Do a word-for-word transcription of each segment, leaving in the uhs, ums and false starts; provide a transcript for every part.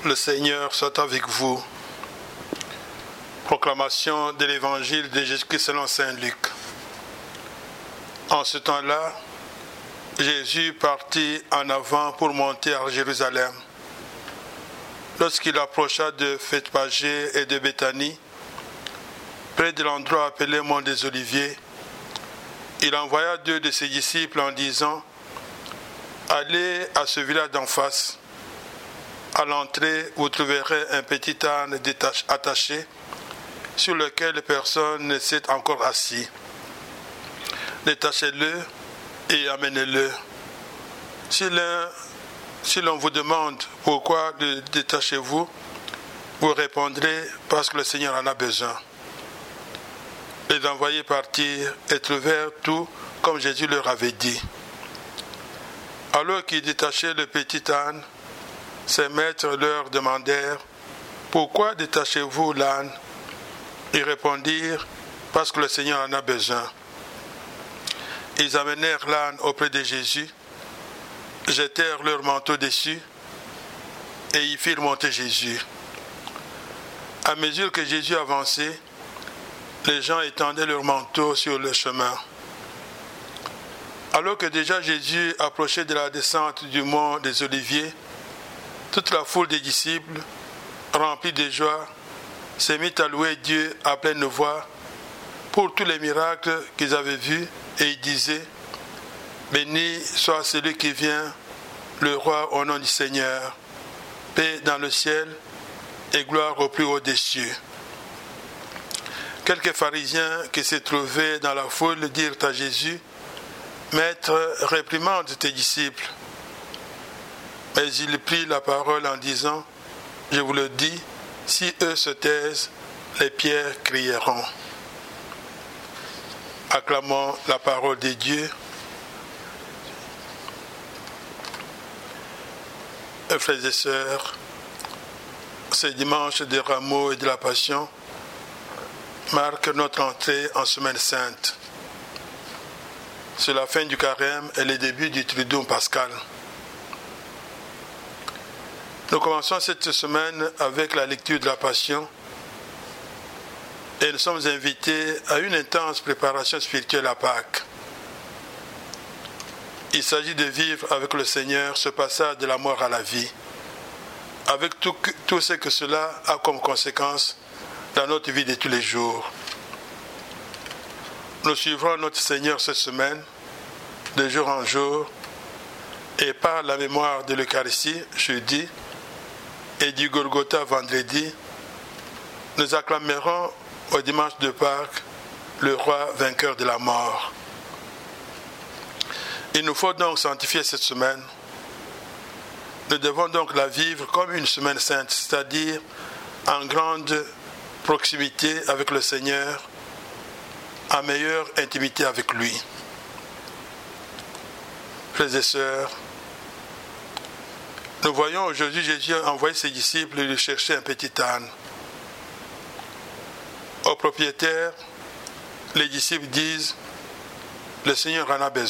Le Seigneur soit avec vous. Proclamation de l'Évangile de Jésus-Christ selon saint Luc. En ce temps-là, Jésus partit en avant pour monter à Jérusalem. Lorsqu'il approcha de Bethphagée et de Béthanie, près de l'endroit appelé Mont des Oliviers, il envoya deux de ses disciples en disant : « Allez à ce village d'en face. À l'entrée, vous trouverez un petit âne attaché, sur lequel personne ne s'est encore assis. Détachez-le et amenez-le. Si l'un, si l'on vous demande pourquoi le détachez-vous, vous répondrez parce que le Seigneur en a besoin. » Les envoyés partirent et trouvèrent tout comme Jésus leur avait dit. Alors qu'ils détachaient le petit âne, ses maîtres leur demandèrent : « Pourquoi détachez-vous l'âne ?» Ils répondirent : « Parce que le Seigneur en a besoin. » Ils amenèrent l'âne auprès de Jésus, jetèrent leur manteau dessus et y firent monter Jésus. À mesure que Jésus avançait, les gens étendaient leurs manteaux sur le chemin. Alors que déjà Jésus approchait de la descente du mont des Oliviers, toute la foule des disciples, remplie de joie, s'est mise à louer Dieu à pleine voix pour tous les miracles qu'ils avaient vus, et ils disaient : « Béni soit celui qui vient, le roi au nom du Seigneur, paix dans le ciel et gloire au plus haut des cieux. » Quelques pharisiens qui se trouvaient dans la foule dirent à Jésus : « Maître, réprimande tes disciples. » Mais il prit la parole en disant : « Je vous le dis, si eux se taisent, les pierres crieront. » Acclamons la parole de Dieu. Frères et sœurs, ce dimanche de Rameaux et de la Passion marque notre entrée en Semaine Sainte. C'est la fin du carême et le début du Triduum pascal. Nous commençons cette semaine avec la lecture de la Passion et nous sommes invités à une intense préparation spirituelle à Pâques. Il s'agit de vivre avec le Seigneur ce passage de la mort à la vie, avec tout, tout ce que cela a comme conséquence dans notre vie de tous les jours. Nous suivrons notre Seigneur cette semaine, de jour en jour, et par la mémoire de l'Eucharistie, jeudi, et du Golgotha, vendredi, nous acclamérons au dimanche de Pâques le roi vainqueur de la mort. Il nous faut donc sanctifier cette semaine. Nous devons donc la vivre comme une semaine sainte, c'est-à-dire en grande proximité avec le Seigneur, en meilleure intimité avec lui. Frères et sœurs, nous voyons aujourd'hui Jésus envoyer ses disciples lui chercher un petit âne. Au propriétaire, les disciples disent : « Le Seigneur en a besoin. »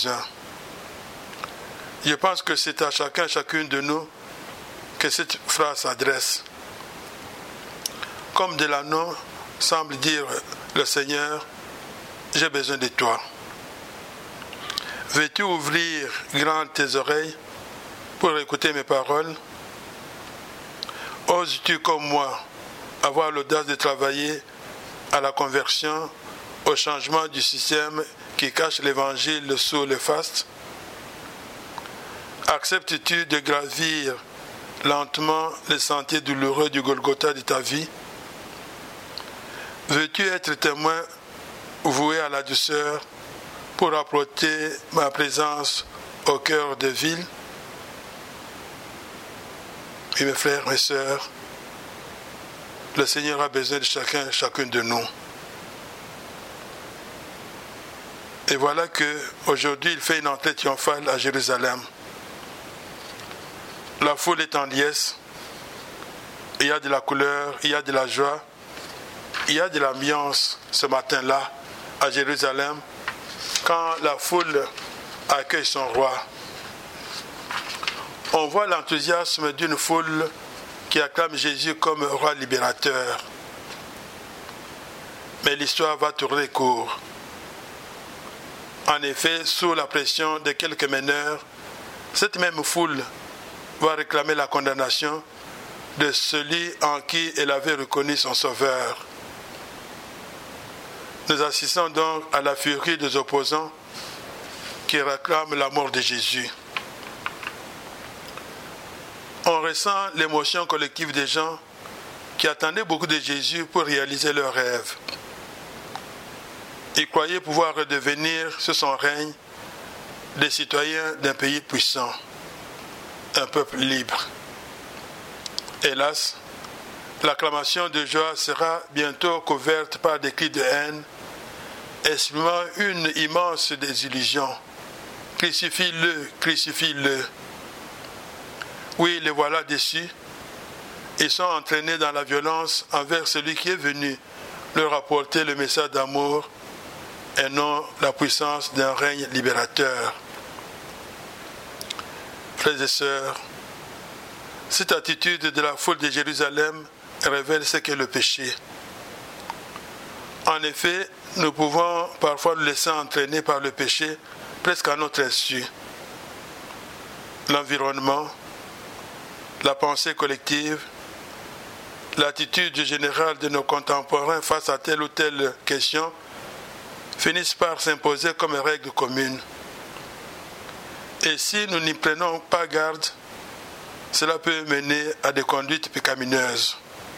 Je pense que c'est à chacun, chacune de nous que cette phrase s'adresse. Comme Delano semble dire le Seigneur : « J'ai besoin de toi. Veux-tu ouvrir grand tes oreilles pour écouter mes paroles ? Oses-tu comme moi avoir l'audace de travailler à la conversion, au changement du système qui cache l'évangile sous le faste ? Acceptes-tu de gravir lentement les sentiers douloureux du Golgotha de ta vie ? Veux-tu être témoin voué à la douceur pour apporter ma présence au cœur de ville ? Et mes frères, mes sœurs, le Seigneur a besoin de chacun, chacune de nous. Et voilà qu'aujourd'hui, il fait une entrée triomphale à Jérusalem. La foule est en liesse, il y a de la couleur, il y a de la joie, il y a de l'ambiance ce matin-là à Jérusalem, quand la foule accueille son roi. On voit l'enthousiasme d'une foule qui acclament Jésus comme roi libérateur. Mais l'histoire va tourner court. En effet, sous la pression de quelques meneurs, cette même foule va réclamer la condamnation de celui en qui elle avait reconnu son sauveur. Nous assistons donc à la furie des opposants qui réclament la mort de Jésus. On ressent l'émotion collective des gens qui attendaient beaucoup de Jésus pour réaliser leurs rêves. Ils croyaient pouvoir redevenir, sous son règne, des citoyens d'un pays puissant, un peuple libre. Hélas, l'acclamation de joie sera bientôt couverte par des cris de haine, exprimant une immense désillusion. Crucifie-le, crucifie-le. Oui, les voilà déçus. Ils sont entraînés dans la violence envers celui qui est venu leur apporter le message d'amour et non la puissance d'un règne libérateur. Frères et sœurs, cette attitude de la foule de Jérusalem révèle ce qu'est le péché. En effet, nous pouvons parfois nous laisser entraîner par le péché presque à notre insu. L'environnement, la pensée collective, l'attitude générale de nos contemporains face à telle ou telle question finissent par s'imposer comme règle commune. Et si nous n'y prenons pas garde, cela peut mener à des conduites pécamineuses.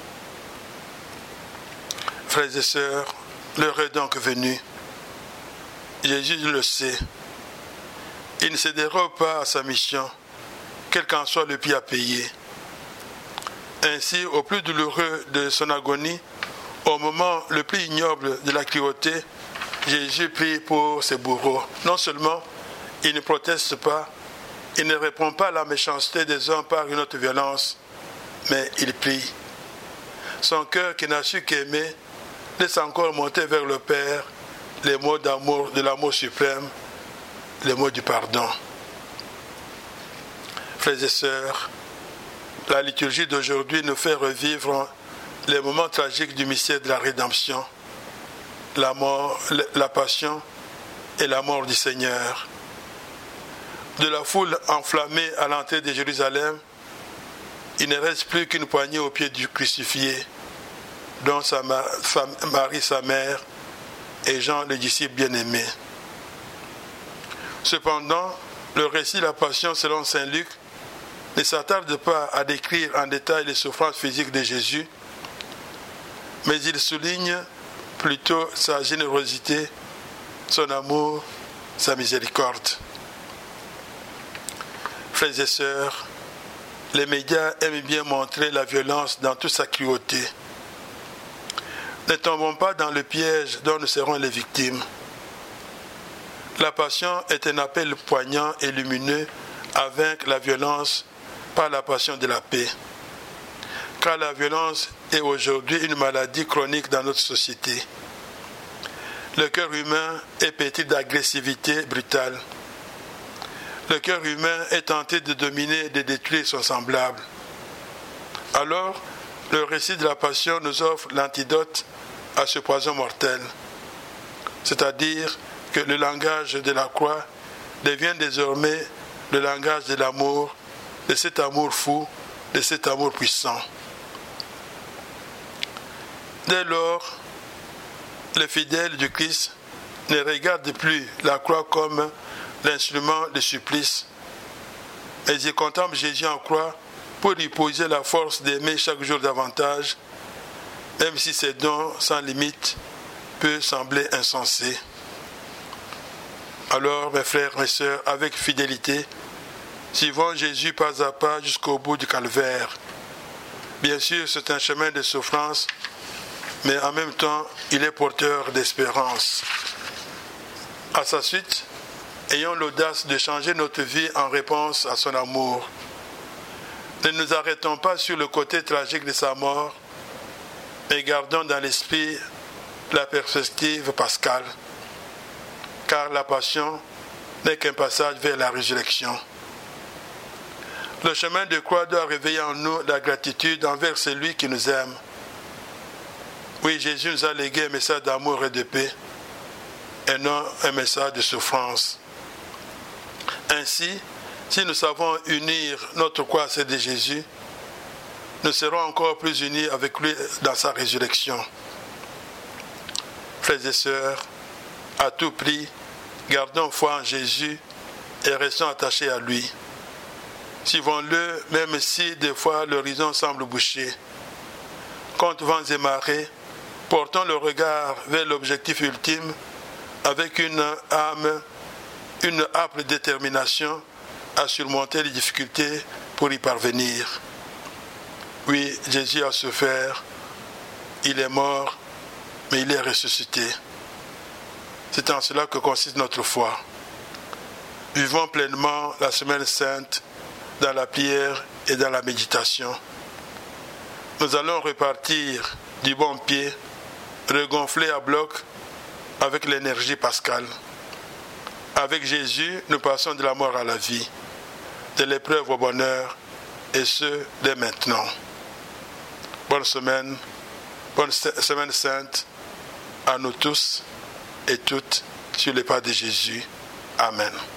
Frères et sœurs, l'heure est donc venue. Jésus le sait. Il ne se dérobe pas à sa mission, quel qu'en soit le prix à payer. Ainsi, au plus douloureux de son agonie, au moment le plus ignoble de la cruauté, Jésus prie pour ses bourreaux. Non seulement il ne proteste pas, il ne répond pas à la méchanceté des hommes par une autre violence, mais il prie. Son cœur qui n'a su qu'aimer laisse encore monter vers le Père les mots d'amour, de l'amour suprême, les mots du pardon. Frères et sœurs, la liturgie d'aujourd'hui nous fait revivre les moments tragiques du mystère de la rédemption, la mort, la passion et la mort du Seigneur. De la foule enflammée à l'entrée de Jérusalem, il ne reste plus qu'une poignée au pied du crucifié, dont sa ma- sa, Marie, sa mère, et Jean, le disciple bien-aimé. Cependant, le récit de la passion selon saint Luc ne s'attarde pas à décrire en détail les souffrances physiques de Jésus, mais il souligne plutôt sa générosité, son amour, sa miséricorde. Frères et sœurs, les médias aiment bien montrer la violence dans toute sa cruauté. Ne tombons pas dans le piège dont nous serons les victimes. La passion est un appel poignant et lumineux à vaincre la violence par la passion de la paix. Car la violence est aujourd'hui une maladie chronique dans notre société. Le cœur humain est pétri d'agressivité brutale. Le cœur humain est tenté de dominer et de détruire son semblable. Alors, le récit de la passion nous offre l'antidote à ce poison mortel. C'est-à-dire que le langage de la croix devient désormais le langage de l'amour, de cet amour fou, de cet amour puissant. Dès lors, les fidèles du Christ ne regardent plus la croix comme l'instrument de supplice, mais ils contemplent Jésus en croix pour lui poser la force d'aimer chaque jour davantage, même si ces dons sans limite peuvent sembler insensés. Alors, mes frères, mes sœurs, avec fidélité, suivons Jésus pas à pas jusqu'au bout du calvaire. Bien sûr, c'est un chemin de souffrance, mais en même temps, il est porteur d'espérance. À sa suite, ayons l'audace de changer notre vie en réponse à son amour. Ne nous arrêtons pas sur le côté tragique de sa mort, mais gardons dans l'esprit la perspective pascale, car la passion n'est qu'un passage vers la résurrection. Le chemin de croix doit réveiller en nous la gratitude envers celui qui nous aime. Oui, Jésus nous a légué un message d'amour et de paix, et non un message de souffrance. Ainsi, si nous savons unir notre croix à celle de Jésus, nous serons encore plus unis avec lui dans sa résurrection. Frères et sœurs, à tout prix, gardons foi en Jésus et restons attachés à lui. Suivons-le, même si des fois l'horizon semble bouché. Contre vents et marées, portons le regard vers l'objectif ultime avec une âme, une âpre détermination à surmonter les difficultés pour y parvenir. Oui, Jésus a souffert, il est mort, mais il est ressuscité. C'est en cela que consiste notre foi. Vivons pleinement la Semaine Sainte dans la prière et dans la méditation. Nous allons repartir du bon pied, regonfler à bloc avec l'énergie pascale. Avec Jésus, nous passons de la mort à la vie, de l'épreuve au bonheur, et ce, dès maintenant. Bonne semaine, bonne semaine sainte à nous tous et toutes sur les pas de Jésus. Amen.